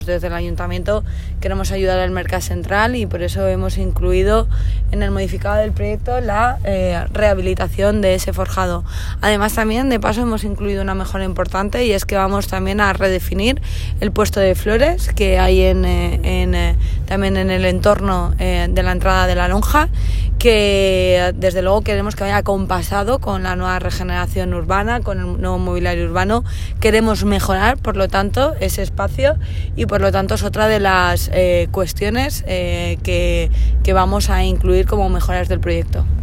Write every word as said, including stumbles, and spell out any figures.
Desde el Ayuntamiento queremos ayudar al Mercat Central y por eso hemos incluido en el modificado del proyecto la eh, rehabilitación de ese forjado. Además, también de paso hemos incluido una mejora importante, y es que vamos también a redefinir el puesto de flores que hay en, en, en también en el entorno eh, de la entrada de la lonja, que desde luego queremos que vaya acompasado con la nueva regeneración urbana, con el nuevo mobiliario urbano. Queremos mejorar, por lo tanto, ese espacio, y por lo tanto es otra de las eh, cuestiones eh, que, que vamos a incluir como mejoras del proyecto.